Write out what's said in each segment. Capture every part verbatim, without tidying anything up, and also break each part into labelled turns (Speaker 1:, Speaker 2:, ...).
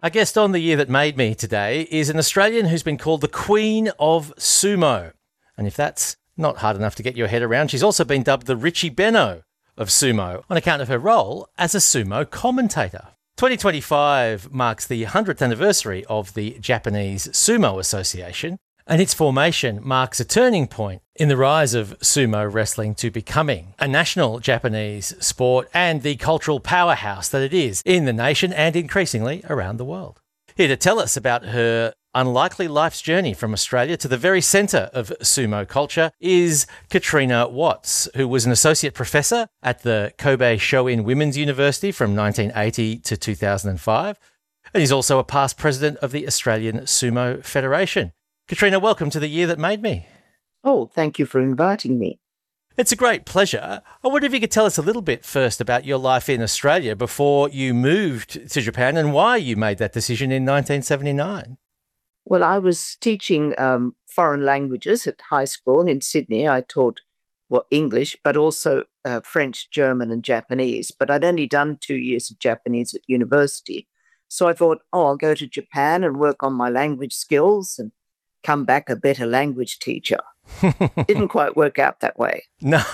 Speaker 1: Our guest on The Year That Made Me today is an Australian who's been called the Queen of Sumo. And if that's not hard enough to get your head around, she's also been dubbed the Richie Benaud of sumo on account of her role as a sumo commentator. twenty twenty-five marks the one hundredth anniversary of the Japanese Sumo Association, and its formation marks a turning point in the rise of sumo wrestling to becoming a national Japanese sport and the cultural powerhouse that it is in the nation and increasingly around the world. Here to tell us about her unlikely life's journey from Australia to the very centre of sumo culture is Katrina Watts, who was an associate professor at the Kobe Shoin Women's University from nineteen eighty to two thousand five, and is also a past president of the Australian Sumo Federation. Katrina, welcome to The Year That Made Me.
Speaker 2: Oh, thank you for inviting me.
Speaker 1: It's a great pleasure. I wonder if you could tell us a little bit first about your life in Australia before you moved to Japan and why you made that decision in nineteen seventy-nine.
Speaker 2: Well, I was teaching um, foreign languages at high school in Sydney. I taught well, English, but also uh, French, German and Japanese. But I'd only done two years of Japanese at university. So I thought, oh, I'll go to Japan and work on my language skills and come back a better language teacher. Didn't quite work out that way.
Speaker 1: No.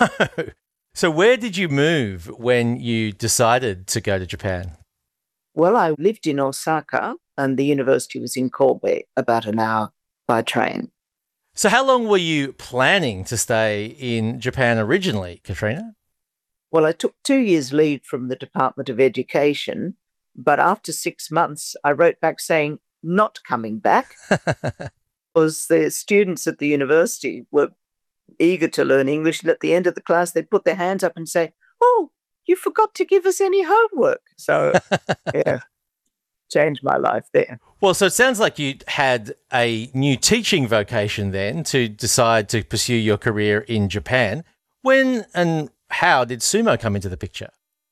Speaker 1: So where did you move when you decided to go to Japan?
Speaker 2: Well, I lived in Osaka and the university was in Kobe, about an hour by train.
Speaker 1: So how long were you planning to stay in Japan originally, Katrina?
Speaker 2: Well, I took two years leave from the Department of Education, but after six months, I wrote back saying, not coming back. Because the students at the university were eager to learn English, and at the end of the class, they'd put their hands up and say, oh, you forgot to give us any homework. So, yeah, changed my life there.
Speaker 1: Well, so it sounds like you had a new teaching vocation then to decide to pursue your career in Japan. When and how did sumo come into the picture?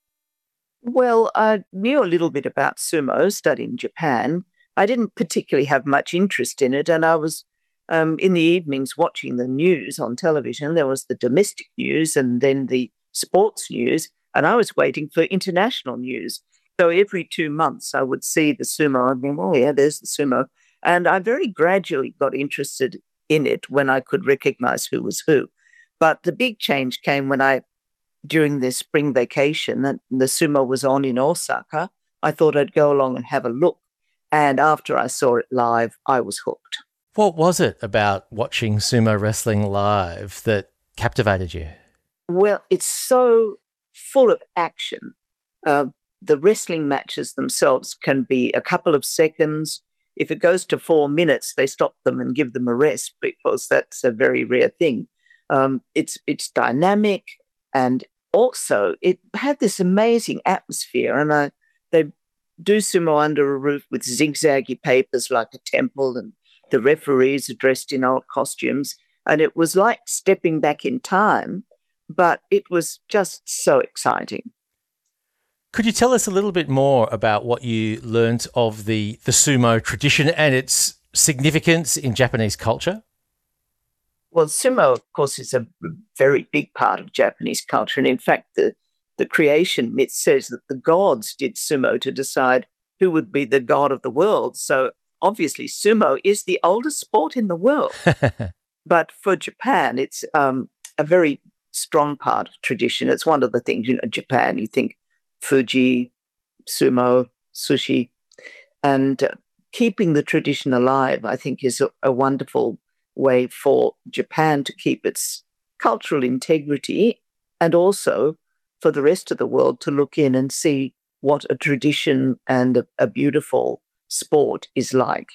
Speaker 2: Well, I knew a little bit about sumo, studying in Japan. I didn't particularly have much interest in it, and I was um, in the evenings watching the news on television. There was the domestic news and then the sports news, and I was waiting for international news. So every two months I would see the sumo. I'd be, oh yeah, there's the sumo. And I very gradually got interested in it when I could recognize who was who. But the big change came when I, during the spring vacation, that the sumo was on in Osaka. I thought I'd go along and have a look. And after I saw it live, I was hooked.
Speaker 1: What was it about watching sumo wrestling live that captivated you?
Speaker 2: Well, it's so full of action. Uh, the wrestling matches themselves can be a couple of seconds. If it goes to four minutes, they stop them and give them a rest because that's a very rare thing. Um, it's it's dynamic, and also it had this amazing atmosphere. And I, they do sumo under a roof with zigzaggy papers like a temple, and the referees are dressed in old costumes. And it was like stepping back in time, but it was just so exciting.
Speaker 1: Could you tell us a little bit more about what you learnt of the, the sumo tradition and its significance in Japanese culture?
Speaker 2: Well, sumo, of course, is a very big part of Japanese culture. And in fact, the The creation myth says that the gods did sumo to decide who would be the god of the world. So obviously sumo is the oldest sport in the world. But for Japan, it's um, a very strong part of tradition. It's one of the things, you know, Japan, you think Fuji, sumo, sushi. And uh, keeping the tradition alive, I think, is a, a wonderful way for Japan to keep its cultural integrity, and also for the rest of the world to look in and see what a tradition and a, a beautiful sport is like.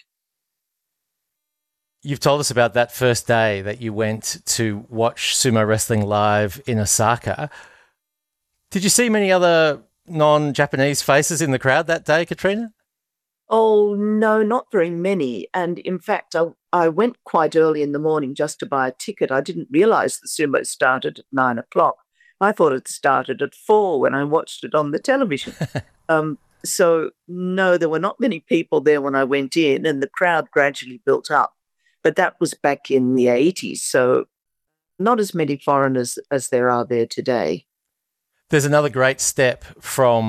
Speaker 1: You've told us about that first day that you went to watch sumo wrestling live in Osaka. Did you see many other non-Japanese faces in the crowd that day, Katrina?
Speaker 2: Oh, no, not very many. And in fact, I, I went quite early in the morning just to buy a ticket. I didn't realize the sumo started at nine o'clock. I thought it started at four when I watched it on the television. um, so, no, there were not many people there when I went in, and the crowd gradually built up. But that was back in the eighties, so not as many foreigners as there are there today.
Speaker 1: There's another great step from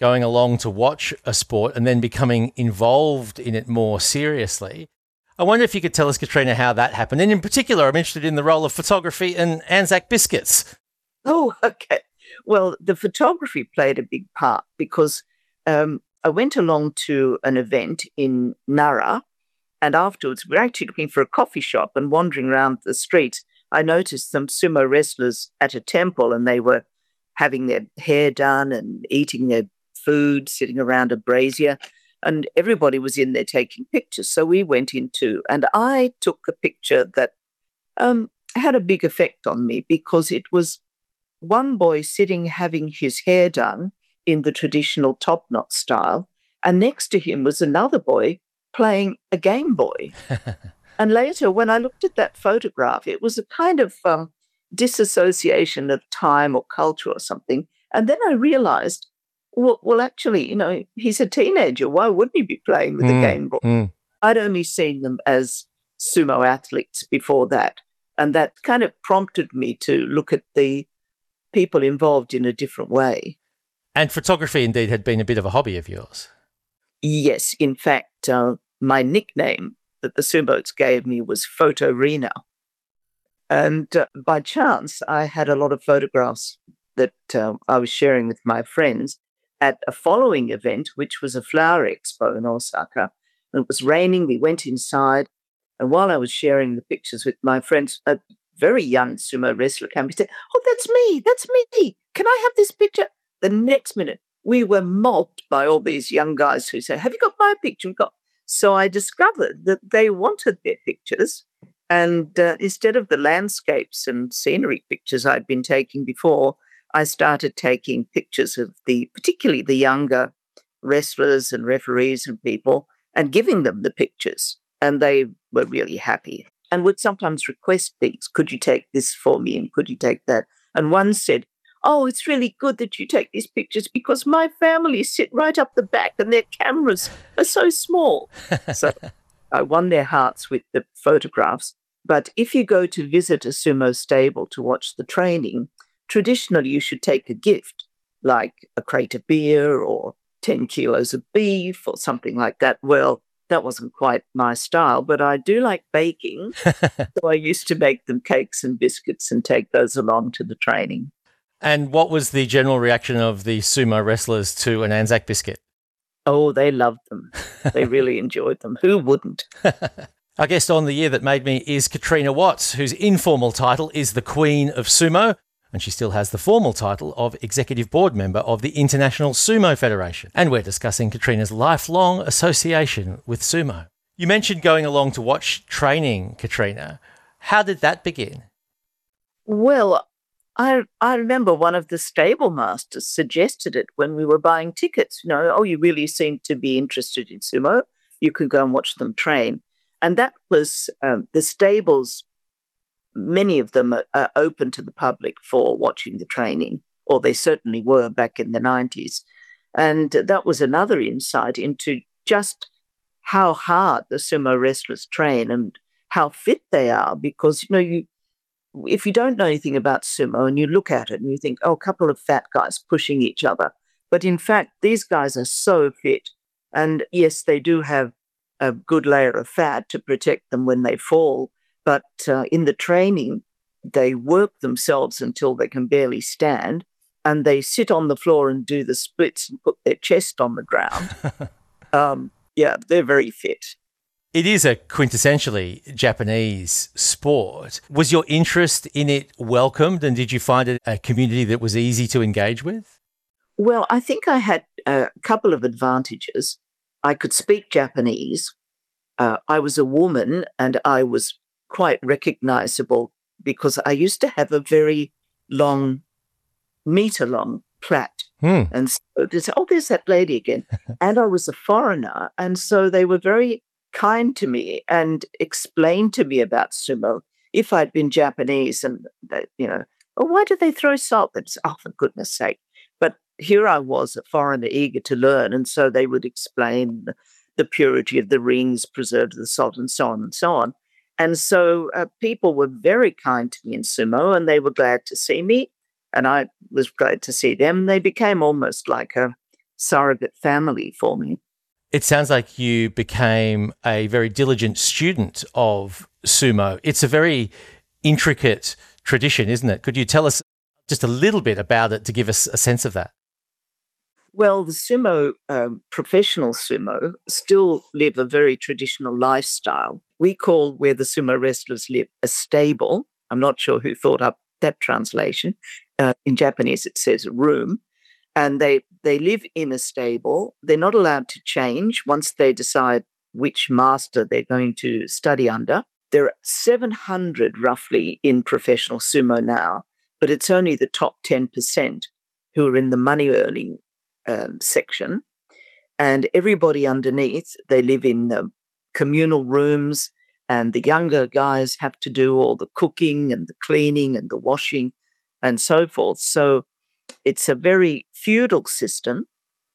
Speaker 1: going along to watch a sport and then becoming involved in it more seriously. I wonder if you could tell us, Katrina, how that happened. And in particular, I'm interested in the role of photography and Anzac biscuits.
Speaker 2: Oh, okay. Well, the photography played a big part because um, I went along to an event in Nara, and afterwards we were actually looking for a coffee shop, and wandering around the streets, I noticed some sumo wrestlers at a temple, and they were having their hair done and eating their food, sitting around a brazier, and everybody was in there taking pictures. So we went in too, and I took a picture that um, had a big effect on me because it was one boy sitting having his hair done in the traditional top knot style, and next to him was another boy playing a Game Boy. And later, when I looked at that photograph, it was a kind of um, disassociation of time or culture or something. And then I realized, well, well, actually, you know, he's a teenager. Why wouldn't he be playing with mm, a Game Boy? Mm. I'd only seen them as sumo athletes before that. And that kind of prompted me to look at the people involved in a different way.
Speaker 1: And photography indeed had been a bit of a hobby of yours.
Speaker 2: Yes. In fact, uh, my nickname that the sumos gave me was Photo Rena. And uh, by chance, I had a lot of photographs that uh, I was sharing with my friends at a following event, which was a flower expo in Osaka. And it was raining. We went inside. And while I was sharing the pictures with my friends, a very young sumo wrestler came and said, "Oh, that's me. That's me. Can I have this picture?" The next minute, we were mobbed by all these young guys who said, "Have you got my picture?" We got... So I discovered that they wanted their pictures. And uh, instead of the landscapes and scenery pictures I'd been taking before, I started taking pictures of the, particularly the younger wrestlers and referees and people, and giving them the pictures. And they were really happy and would sometimes request things. "Could you take this for me? And could you take that?" And one said, "Oh, it's really good that you take these pictures because my family sit right up the back and their cameras are so small." So I won their hearts with the photographs. But if you go to visit a sumo stable to watch the training, traditionally you should take a gift, like a crate of beer or ten kilos of beef or something like that. Well, that wasn't quite my style, but I do like baking. So I used to make them cakes and biscuits and take those along to the training.
Speaker 1: And what was the general reaction of the sumo wrestlers to an Anzac biscuit?
Speaker 2: Oh, they loved them. They really enjoyed them. Who wouldn't?
Speaker 1: Our guest on The Year That Made Me is Katrina Watts, whose informal title is the Queen of Sumo, and she still has the formal title of Executive Board Member of the International Sumo Federation. And we're discussing Katrina's lifelong association with sumo. You mentioned going along to watch training, Katrina. How did that begin?
Speaker 2: Well, I I remember one of the stable masters suggested it when we were buying tickets. You know, "Oh, you really seem to be interested in sumo. You can go and watch them train." And that was um, the stables. Many of them are, are open to the public for watching the training, or they certainly were back in the nineties. And that was another insight into just how hard the sumo wrestlers train and how fit they are. Because, you know, you if you don't know anything about sumo and you look at it and you think, "Oh, a couple of fat guys pushing each other." But in fact, these guys are so fit. And yes, they do have a good layer of fat to protect them when they fall. But uh, in the training, they work themselves until they can barely stand, and they sit on the floor and do the splits and put their chest on the ground. um, yeah, they're very fit.
Speaker 1: It is a quintessentially Japanese sport. Was your interest in it welcomed, and did you find it a community that was easy to engage with?
Speaker 2: Well, I think I had a couple of advantages. I could speak Japanese. Uh, I was a woman, and I was quite recognizable because I used to have a very long, meter-long plait. Hmm. And so they said, "Oh, there's that lady again." And I was a foreigner, and so they were very kind to me and explained to me about sumo. If I'd been Japanese and, they, you know, "Oh, why do they throw salt?" They'd say, "Oh, for goodness sake." But here I was, a foreigner eager to learn, and so they would explain the, the purity of the rings, preserved the salt, and so on and so on. And so uh, people were very kind to me in sumo, and they were glad to see me, and I was glad to see them. They became almost like a surrogate family for me.
Speaker 1: It sounds like you became a very diligent student of sumo. It's a very intricate tradition, isn't it? Could you tell us just a little bit about it to give us a sense of that?
Speaker 2: Well, the sumo, um, professional sumo, still live a very traditional lifestyle. We call where the sumo wrestlers live a stable. I'm not sure who thought up that translation. Uh, in Japanese, it says room. And they, they live in a stable. They're not allowed to change once they decide which master they're going to study under. There are seven hundred roughly in professional sumo now, but it's only the top ten percent who are in the money earning um, section. And everybody underneath, they live in the communal rooms, and the younger guys have to do all the cooking and the cleaning and the washing and so forth. So it's a very feudal system.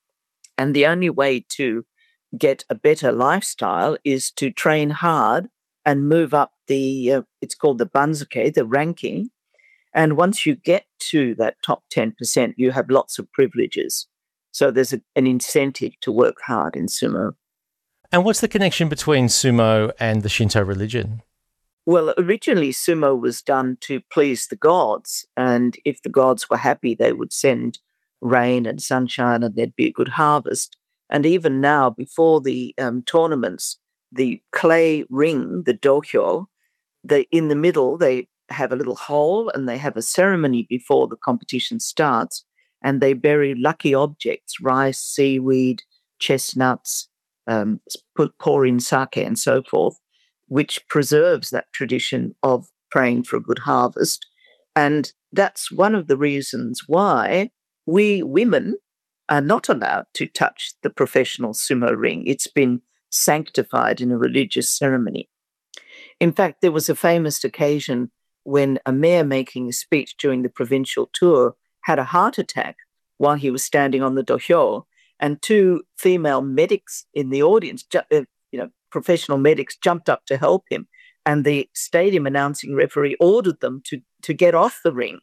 Speaker 2: And the only way to get a better lifestyle is to train hard and move up the, uh, it's called the banzuke, the ranking. And once you get to that top ten percent, you have lots of privileges. So there's a, an incentive to work hard in sumo.
Speaker 1: And what's the connection between sumo and the Shinto religion?
Speaker 2: Well, originally sumo was done to please the gods. And if the gods were happy, they would send rain and sunshine and there'd be a good harvest. And even now, before the um, tournaments, the clay ring, the dohyo, they, in the middle, they have a little hole and they have a ceremony before the competition starts, and they bury lucky objects, rice, seaweed, chestnuts, um, pour in sake and so forth, which preserves that tradition of praying for a good harvest. And that's one of the reasons why we women are not allowed to touch the professional sumo ring. It's been sanctified in a religious ceremony. In fact, there was a famous occasion when a mayor making a speech during the provincial tour had a heart attack while he was standing on the dohyo, and two female medics in the audience, ju- uh, you know, professional medics, jumped up to help him, and the stadium announcing referee ordered them to, to get off the ring.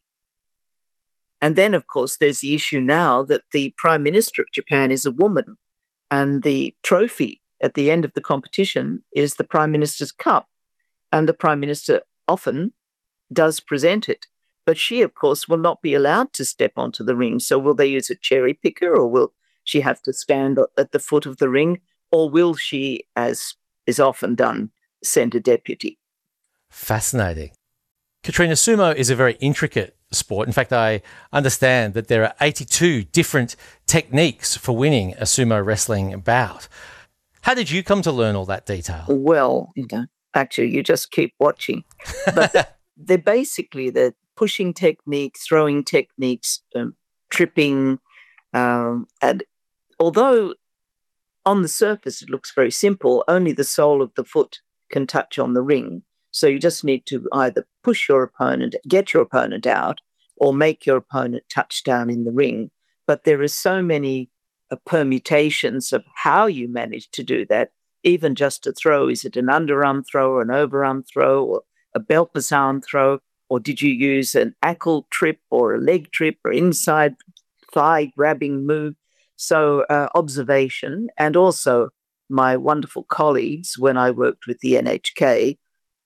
Speaker 2: And then, of course, there's the issue now that the Prime Minister of Japan is a woman, and the trophy at the end of the competition is the Prime Minister's cup, and the Prime Minister often does present it. But she, of course, will not be allowed to step onto the ring. So will they use a cherry picker, or will she have to stand at the foot of the ring, or will she, as is often done, send a deputy?
Speaker 1: Fascinating. Katrina, sumo is a very intricate sport. In fact, I understand that there are eighty-two different techniques for winning a sumo wrestling bout. How did you come to learn all that detail?
Speaker 2: Well, you know, actually, you just keep watching. But they're basically the pushing technique, throwing techniques, um, tripping. Um, and although on the surface it looks very simple, only the sole of the foot can touch on the ring. So you just need to either push your opponent, get your opponent out, or make your opponent touch down in the ring. But there are so many uh, permutations of how you manage to do that, even just a throw. Is it an underarm throw, or an overarm throw, or a Belpa's arm throw? Or did you use an ankle trip or a leg trip or inside thigh grabbing move? So uh, observation, and also my wonderful colleagues when I worked with the N H K,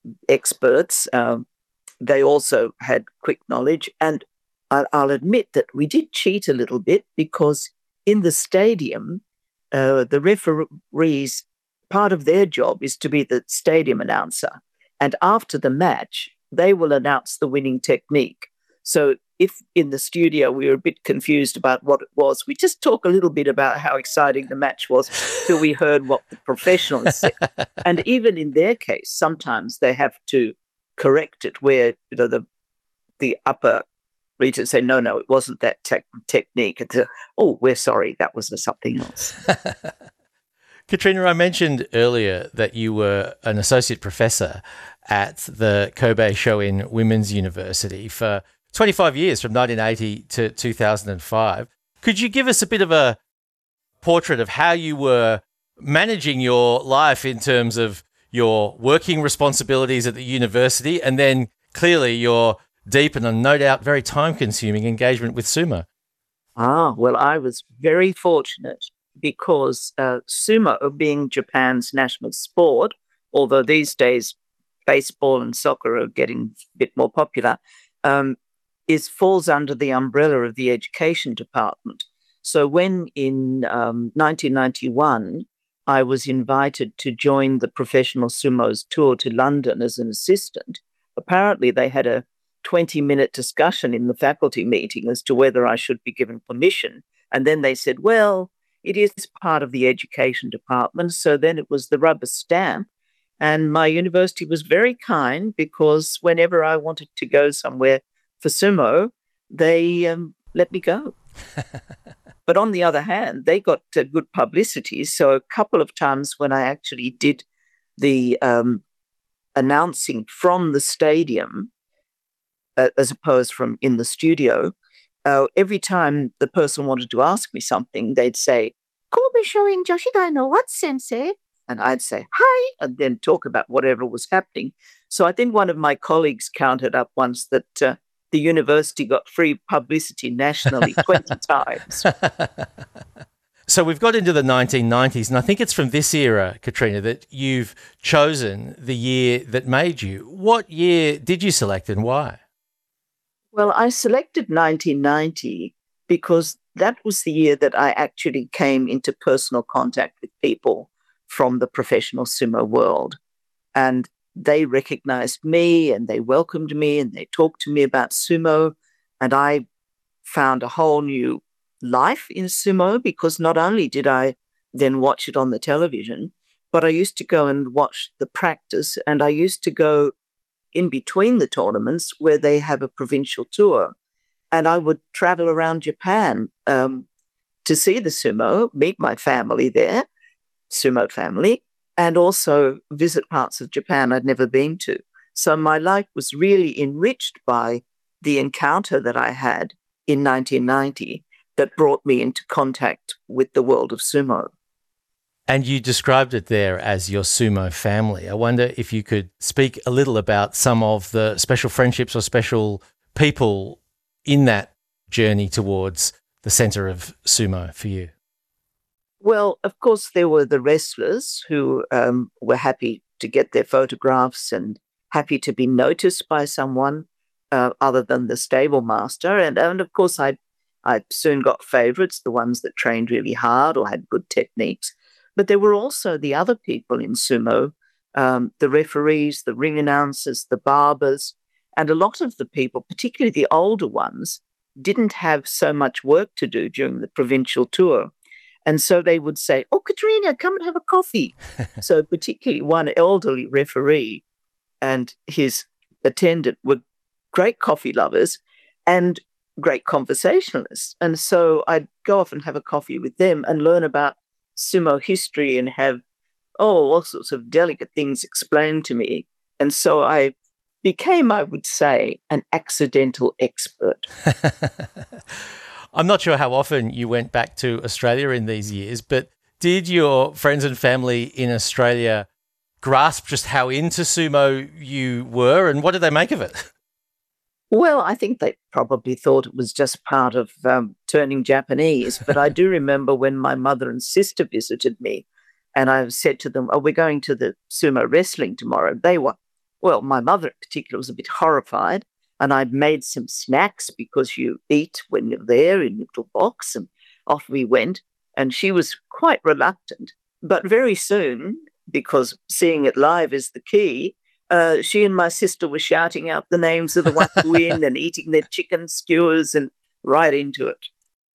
Speaker 2: experts, um, they also had quick knowledge. And I'll, I'll admit that we did cheat a little bit, because in the stadium, uh, the referees, part of their job is to be the stadium announcer. And after the match, they will announce the winning technique. So if in the studio we were a bit confused about what it was, we just talk a little bit about how exciting the match was till we heard what the professionals said. And even in their case, sometimes they have to correct it where, you know, the the upper regions say, no, no, it wasn't that te- technique. It's a, oh, we're sorry, that was something else.
Speaker 1: Katrina, I mentioned earlier that you were an associate professor at the Kobe Shoin Women's University for twenty-five years, from nineteen eighty to two thousand five. Could you give us a bit of a portrait of how you were managing your life in terms of your working responsibilities at the university, and then clearly your deep and no doubt very time-consuming engagement with sumo?
Speaker 2: Ah, well, I was very fortunate because uh, sumo, being Japan's national sport, although these days baseball and soccer are getting a bit more popular, um, is falls under the umbrella of the education department. So when in um, nineteen ninety-one, I was invited to join the professional sumo's tour to London as an assistant, apparently they had a twenty minute discussion in the faculty meeting as to whether I should be given permission. And then they said, well, it is part of the education department. So then it was the rubber stamp. And my university was very kind because whenever I wanted to go somewhere for sumo, they um, let me go. But on the other hand, they got uh, good publicity. So a couple of times when I actually did the um, announcing from the stadium, uh, as opposed from in the studio, uh, every time the person wanted to ask me something, they'd say, Kobe Shoin Joshigai no what, sensei? And I'd say, hi, and then talk about whatever was happening. So I think one of my colleagues counted up once that uh, the university got free publicity nationally twenty times.
Speaker 1: So we've got into the nineteen nineties, and I think it's from this era, Katrina, that you've chosen the year that made you. What year did you select and why?
Speaker 2: Well, I selected nineteen ninety because that was the year that I actually came into personal contact with people from the professional sumo world. And they recognized me and they welcomed me and they talked to me about sumo. And I found a whole new life in sumo because not only did I then watch it on the television, but I used to go and watch the practice, and I used to go in between the tournaments where they have a provincial tour. And I would travel around Japan um, to see the sumo, meet my family there, sumo family, and also visit parts of Japan I'd never been to. So my life was really enriched by the encounter that I had in nineteen ninety that brought me into contact with the world of sumo.
Speaker 1: And you described it there as your sumo family. I wonder if you could speak a little about some of the special friendships or special people in that journey towards the centre of sumo for you.
Speaker 2: Well, of course, there were the wrestlers who um, were happy to get their photographs and happy to be noticed by someone uh, other than the stable master. And, and of course, I I soon got favourites, the ones that trained really hard or had good techniques. But there were also the other people in sumo, um, the referees, the ring announcers, the barbers, and a lot of the people, particularly the older ones, didn't have so much work to do during the provincial tour. And so they would say, oh, Katrina, come and have a coffee. So particularly one elderly referee and his attendant were great coffee lovers and great conversationalists. And so I'd go off and have a coffee with them and learn about sumo history and have, oh, all sorts of delicate things explained to me. And so I became, I would say, an accidental expert.
Speaker 1: I'm not sure how often you went back to Australia in these years, but did your friends and family in Australia grasp just how into sumo you were, and what did they make of it?
Speaker 2: Well, I think they probably thought it was just part of um, turning Japanese. But I do remember when my mother and sister visited me and I said to them, oh, we're going to the sumo wrestling tomorrow. They were, well, my mother in particular was a bit horrified. And I'd made some snacks because you eat when you're there in a little box. And off we went. And she was quite reluctant. But very soon, because seeing it live is the key, Uh, she and my sister were shouting out the names of the ones who win and eating their chicken skewers and right into it.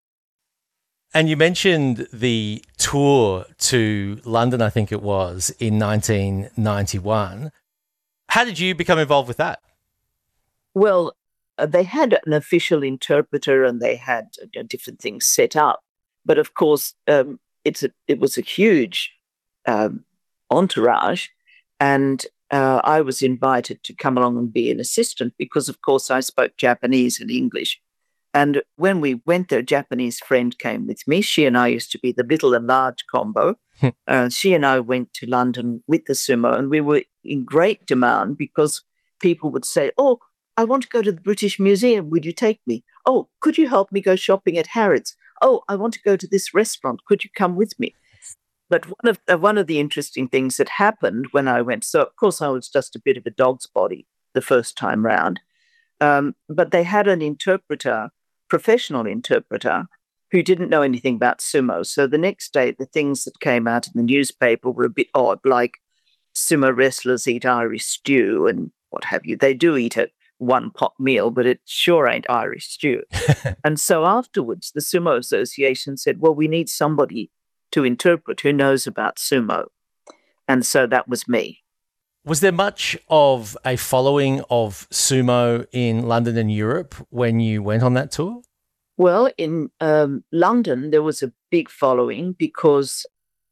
Speaker 1: And you mentioned the tour to London, I think it was, in nineteen ninety-one. How did you become involved with that?
Speaker 2: Well, uh, they had an official interpreter and they had uh, different things set up. But of course, um, it's a, it was a huge um, entourage, and Uh, I was invited to come along and be an assistant because, of course, I spoke Japanese and English. And when we went there, a Japanese friend came with me. She and I used to be the little and large combo. uh, she and I went to London with the sumo, and we were in great demand because people would say, oh, I want to go to the British Museum. Would you take me? Oh, could you help me go shopping at Harrods? Oh, I want to go to this restaurant. Could you come with me? But one of uh, one of the interesting things that happened when I went, so of course I was just a bit of a dog's body the first time round, um, but they had an interpreter, professional interpreter, who didn't know anything about sumo. So the next day, the things that came out in the newspaper were a bit odd, like sumo wrestlers eat Irish stew and what have you. They do eat a one pot meal, but it sure ain't Irish stew. And so afterwards, the Sumo Association said, well, we need somebody to interpret who knows about sumo. And so that was me.
Speaker 1: Was there much of a following of sumo in London and Europe when you went on that tour?
Speaker 2: Well, in um, London, there was a big following because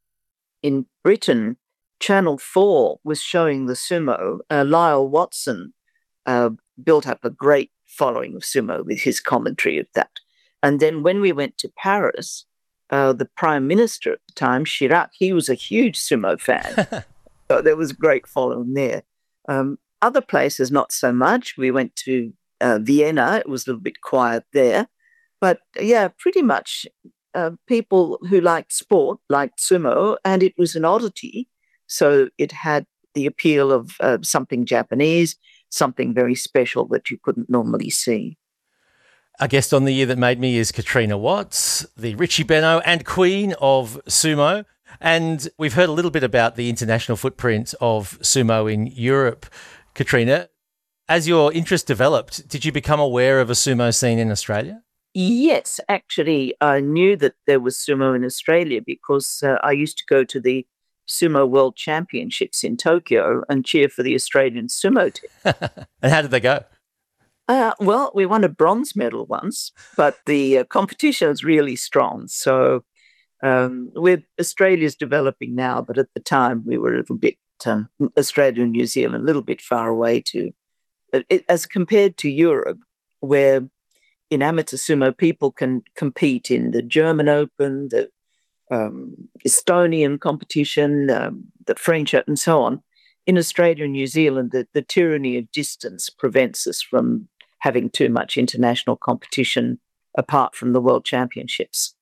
Speaker 2: in Britain, Channel four was showing the sumo. Uh, Lyle Watson uh, built up a great following of sumo with his commentary of that. And then when we went to Paris, uh, the Prime Minister at the time, Chirac, he was a huge sumo fan. So there was a great following there. Um, other places, not so much. We went to uh, Vienna. It was a little bit quiet there. But yeah, pretty much uh, people who liked sport liked sumo, and it was an oddity. So it had the appeal of uh, something Japanese, something very special that you couldn't normally see.
Speaker 1: Our guest on The Year That Made Me is Katrina Watts, the Richie Benaud and queen of sumo. And we've heard a little bit about the international footprint of sumo in Europe. Katrina, as your interest developed, did you become aware of a sumo scene in Australia?
Speaker 2: Yes, actually, I knew that there was sumo in Australia because uh, I used to go to the Sumo World Championships in Tokyo and cheer for the Australian sumo team.
Speaker 1: And how did they go?
Speaker 2: Uh, well, we won a bronze medal once, but the uh, competition was really strong. So um, with Australia's developing now, but at the time we were a little bit, um, Australia and New Zealand, a little bit far away to, it, as compared to Europe, where in amateur sumo people can compete in the German Open, the um, Estonian competition, um, the French, and so on. In Australia and New Zealand, the, the tyranny of distance prevents us from having too much international competition apart from the World Championships.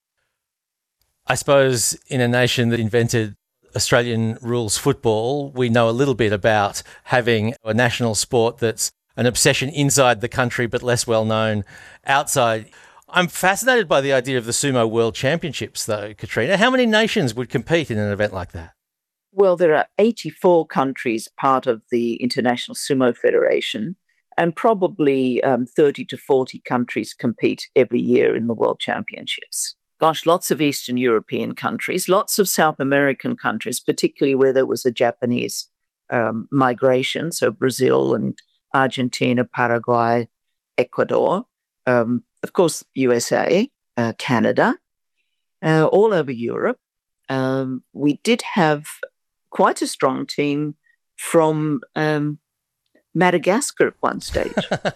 Speaker 1: I suppose in a nation that invented Australian rules football, we know a little bit about having a national sport that's an obsession inside the country but less well known outside. I'm fascinated by the idea of the Sumo World Championships, though, Katrina. How many nations would compete in an event like that?
Speaker 2: Well, there are eighty-four countries part of the International Sumo Federation, and probably um, thirty to forty countries compete every year in the World Championships. Gosh, lots of Eastern European countries, lots of South American countries, particularly where there was a Japanese um, migration, so Brazil and Argentina, Paraguay, Ecuador, um, of course, U S A, uh, Canada, uh, all over Europe. Um, we did have quite a strong team from um, Madagascar at one stage.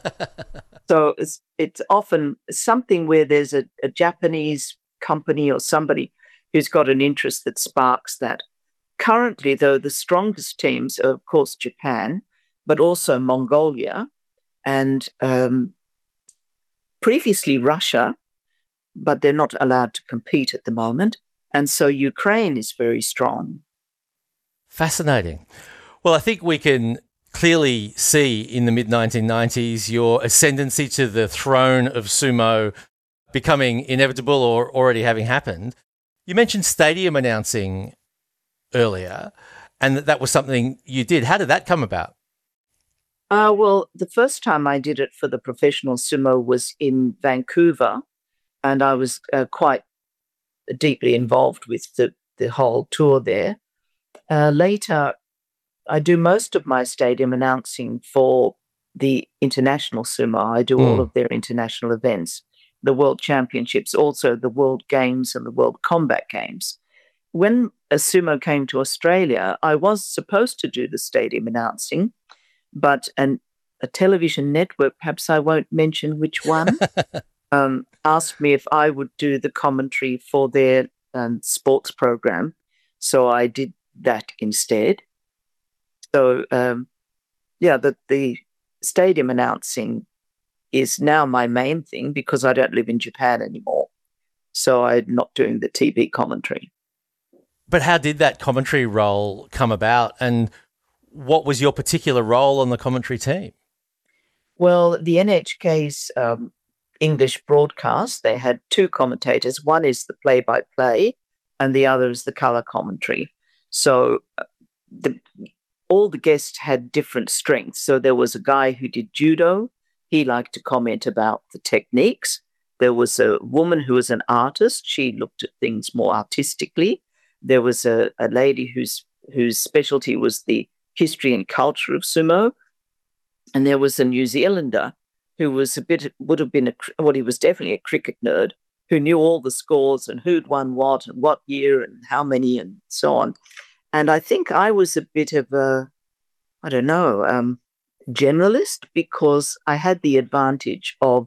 Speaker 2: So it's, it's often something where there's a, a Japanese company or somebody who's got an interest that sparks that. Currently, though, the strongest teams are, of course, Japan, but also Mongolia and um, previously Russia, but they're not allowed to compete at the moment. And so Ukraine is very strong.
Speaker 1: Fascinating. Well, I think we can clearly see in the mid nineteen nineties your ascendancy to the throne of sumo becoming inevitable or already having happened. You mentioned stadium announcing earlier, and that that was something you did. How did that come about?
Speaker 2: Uh, well, the first time I did it for the professional sumo was in Vancouver, and I was uh, quite deeply involved with the, the whole tour there. Uh, later, I do most of my stadium announcing for the international sumo. I do mm. all of their international events, the World Championships, also the World Games and the World Combat Games. When a sumo came to Australia, I was supposed to do the stadium announcing, but an, a television network, perhaps I won't mention which one, um, asked me if I would do the commentary for their um, sports program. So I did that instead. So, um, yeah, the, the stadium announcing is now my main thing because I don't live in Japan anymore. So I'm not doing the T V commentary.
Speaker 1: But how did that commentary role come about, and what was your particular role on the commentary team?
Speaker 2: Well, the N H K's um, English broadcast, they had two commentators. One is the play-by-play and the other is the colour commentary. So uh, the, all the guests had different strengths. So there was a guy who did judo. He liked to comment about the techniques. There was a woman who was an artist. She looked at things more artistically. There was a, a lady whose whose specialty was the history and culture of sumo. And there was a New Zealander who was a bit, would have been, a, well, he was definitely a cricket nerd, who knew all the scores and who'd won what and what year and how many and so on. And I think I was a bit of a, I don't know, um, generalist, because I had the advantage of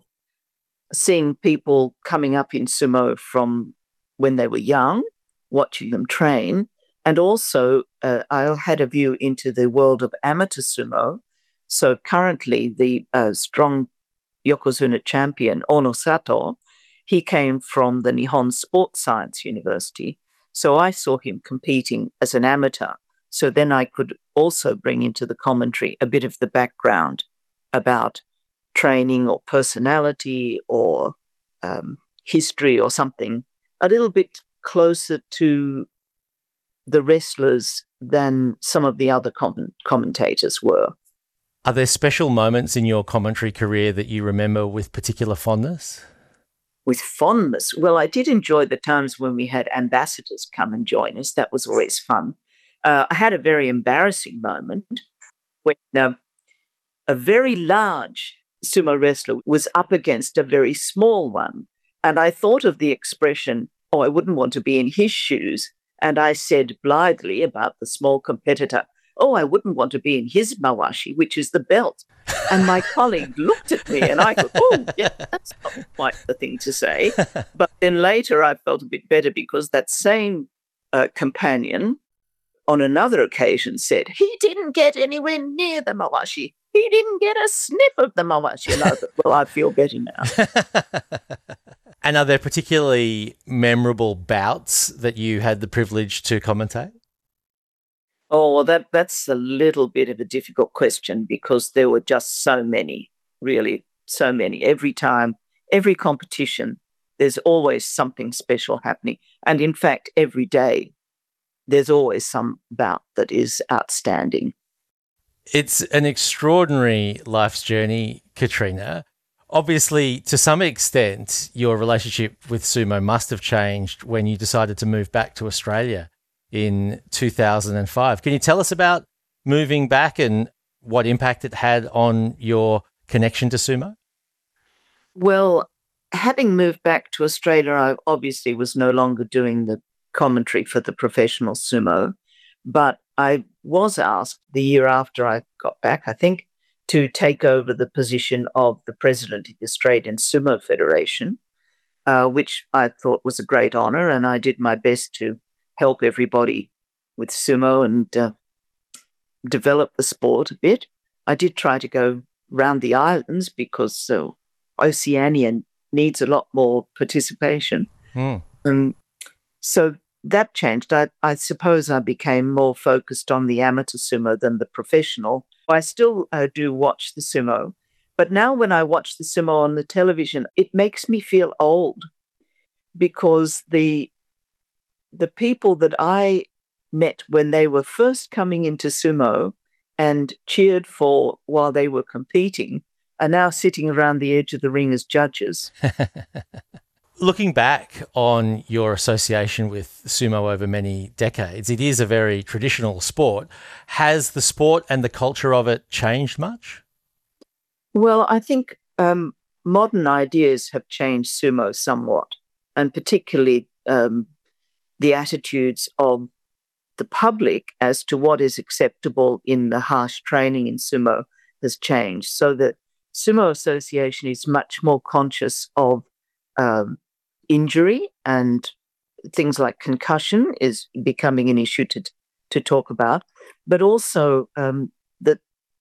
Speaker 2: seeing people coming up in sumo from when they were young, watching them train, and also uh, I had a view into the world of amateur sumo. So currently the uh, strong Yokozuna champion, Ono Sato, he came from the Nihon Sports Science University. So I saw him competing as an amateur. So then I could also bring into the commentary a bit of the background about training or personality or um, history or something a little bit closer to the wrestlers than some of the other com- commentators were.
Speaker 1: Are there special moments in your commentary career that you remember with particular fondness?
Speaker 2: With fondness? Well, I did enjoy the times when we had ambassadors come and join us. That was always fun. Uh, I had a very embarrassing moment when uh, a very large sumo wrestler was up against a very small one. And I thought of the expression, oh, I wouldn't want to be in his shoes. And I said blithely about the small competitor, oh, I wouldn't want to be in his mawashi, which is the belt. And my colleague looked at me and I thought, oh, yeah, that's not quite the thing to say. But then later I felt a bit better because that same uh, companion on another occasion said, he didn't get anywhere near the mawashi. He didn't get a sniff of the mawashi. And I thought, well, I feel better now.
Speaker 1: And are there particularly memorable bouts that you had the privilege to commentate?
Speaker 2: Oh, well, that, that's a little bit of a difficult question because there were just so many, really, so many. Every time, every competition, there's always something special happening. And in fact, every day, there's always some bout that is outstanding.
Speaker 1: It's an extraordinary life's journey, Katrina. Obviously, to some extent, your relationship with sumo must have changed when you decided to move back to Australia in two thousand five. Can you tell us about moving back and what impact it had on your connection to sumo?
Speaker 2: Well, having moved back to Australia, I obviously was no longer doing the commentary for the professional sumo, but I was asked the year after I got back, I think, to take over the position of the president of the Australian Sumo Federation, uh, which I thought was a great honour, and I did my best to help everybody with sumo and uh, develop the sport a bit. I did try to go round the islands because uh, Oceania needs a lot more participation.
Speaker 1: Mm.
Speaker 2: Um, so that changed. I, I suppose I became more focused on the amateur sumo than the professional. I still uh, do watch the sumo, but now when I watch the sumo on the television, it makes me feel old because the the people that I met when they were first coming into sumo and cheered for while they were competing are now sitting around the edge of the ring as judges.
Speaker 1: Looking back on your association with sumo over many decades, it is a very traditional sport. Has the sport and the culture of it changed much?
Speaker 2: Well, I think um, modern ideas have changed sumo somewhat, and particularly um, the attitudes of the public as to what is acceptable in the harsh training in sumo has changed, so that Sumo Association is much more conscious of um, injury, and things like concussion is becoming an issue to to talk about, but also um, that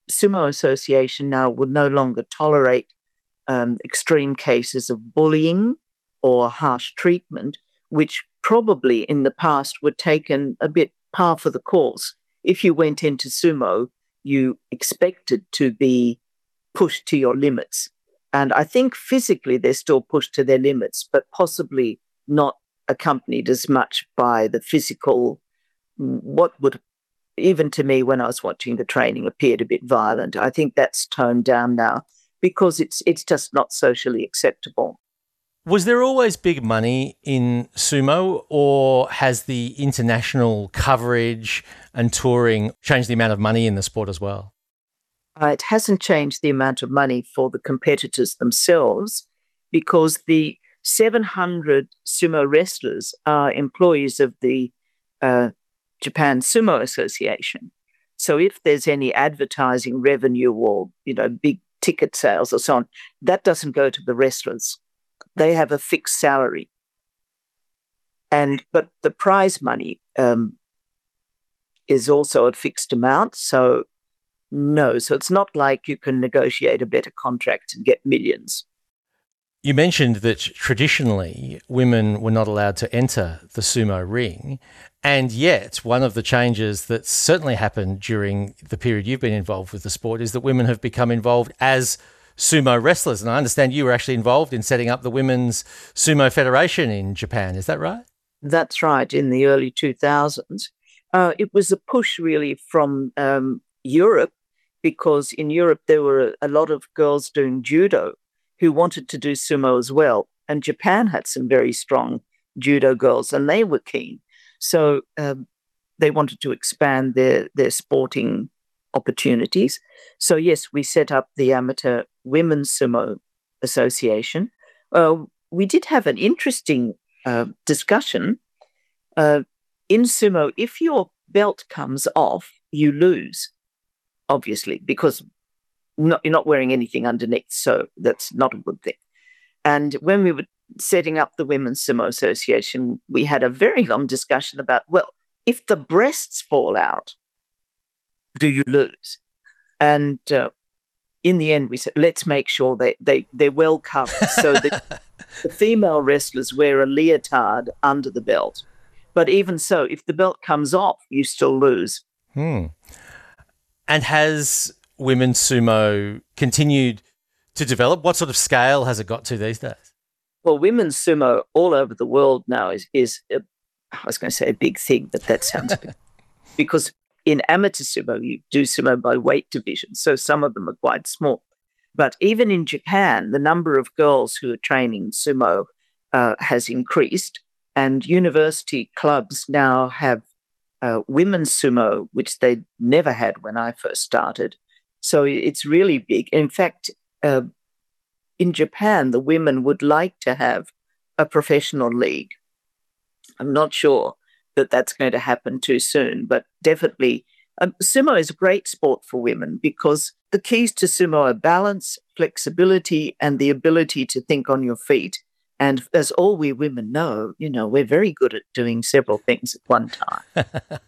Speaker 2: Sumo Association now would no longer tolerate um, extreme cases of bullying or harsh treatment, which probably in the past were taken a bit par for the course. If you went into sumo, you expected to be pushed to your limits. And I think physically they're still pushed to their limits, but possibly not accompanied as much by the physical, what would, even to me when I was watching the training, appeared a bit violent. I think that's toned down now because it's it's just not socially acceptable.
Speaker 1: Was there always big money in sumo, or has the international coverage and touring changed the amount of money in the sport as well?
Speaker 2: Uh, it hasn't changed the amount of money for the competitors themselves because the seven hundred sumo wrestlers are employees of the uh, Japan Sumo Association. So if there's any advertising revenue or, you know, big ticket sales or so on, that doesn't go to the wrestlers. They have a fixed salary. And but the prize money um, is also a fixed amount. So no, so it's not like you can negotiate a better contract and get millions.
Speaker 1: You mentioned that traditionally women were not allowed to enter the sumo ring, and yet one of the changes that's certainly happened during the period you've been involved with the sport is that women have become involved as sumo wrestlers. And I understand you were actually involved in setting up the Women's Sumo Federation in Japan. Is that right?
Speaker 2: That's right, in the early two thousands. Uh, it was a push really from um, Europe, because in Europe there were a lot of girls doing judo who wanted to do sumo as well. And Japan had some very strong judo girls and they were keen. So um, they wanted to expand their, their sporting opportunities. So yes, we set up the Amateur Women's Sumo Association. Uh, we did have an interesting uh, discussion. Uh, in sumo, if your belt comes off, you lose, obviously, because not, you're not wearing anything underneath, so that's not a good thing. And when we were setting up the Women's Sumo Association, we had a very long discussion about, well, if the breasts fall out, do you lose? And uh, in the end, we said, let's make sure they, they, they're well covered. So the, the female wrestlers wear a leotard under the belt. But even so, if the belt comes off, you still lose.
Speaker 1: Hmm. And has women's sumo continued to develop? What sort of scale has it got to these days?
Speaker 2: Well, women's sumo all over the world now is, is a, I was going to say a big thing, but that sounds big. Because in amateur sumo, you do sumo by weight division, so some of them are quite small. But even in Japan, the number of girls who are training sumo uh, has increased, and university clubs now have uh, women's sumo, which they never had when I first started. So it's really big. In fact, uh, in Japan, the women would like to have a professional league. I'm not sure that that's going to happen too soon, but definitely um, sumo is a great sport for women because the keys to sumo are balance, flexibility, and the ability to think on your feet. And as all we women know, you know, we're very good at doing several things at one time.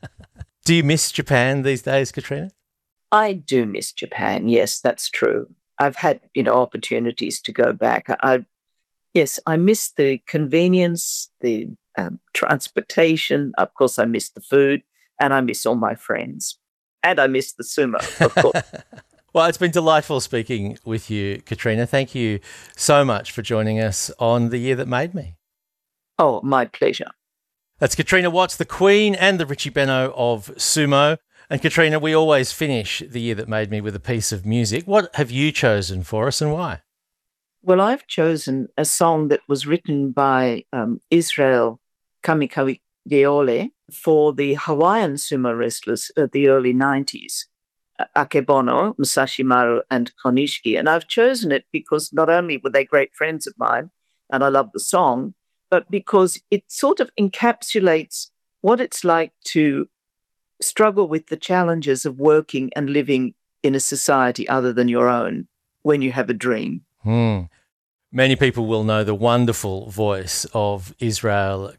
Speaker 1: Do you miss Japan these days, Katrina?
Speaker 2: I do miss Japan. Yes, that's true. I've had, you know, opportunities to go back. I, yes, I miss the convenience, the um, transportation. Of course, I miss the food, and I miss all my friends, and I miss the sumo, of course.
Speaker 1: Well, it's been delightful speaking with you, Katrina. Thank you so much for joining us on The Year That Made Me.
Speaker 2: Oh, my pleasure.
Speaker 1: That's Katrina Watts, the Queen and the Richie Benaud of sumo. And Katrina, we always finish The Year That Made Me with a piece of music. What have you chosen for us and why?
Speaker 2: Well, I've chosen a song that was written by um, Israel Kamikawigeole for the Hawaiian sumo wrestlers of the early nineties, Akebono, Musashi Maru, and Konishiki. And I've chosen it because not only were they great friends of mine, and I love the song, but because it sort of encapsulates what it's like to struggle with the challenges of working and living in a society other than your own when you have a dream.
Speaker 1: Hmm. Many people will know the wonderful voice of Israel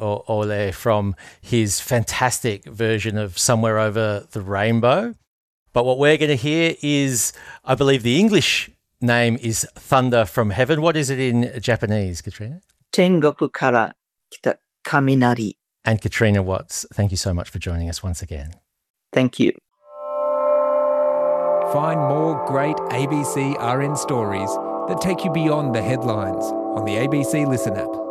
Speaker 1: Kamikawigeole from his fantastic version of Somewhere Over the Rainbow. But what we're going to hear is, I believe the English name is Thunder from Heaven. What is it in Japanese, Katrina?
Speaker 2: Tengoku kara kita kaminari.
Speaker 1: And Katrina Watts, thank you so much for joining us once again.
Speaker 2: Thank you.
Speaker 3: Find more great A B C R N stories that take you beyond the headlines on the A B C Listen app.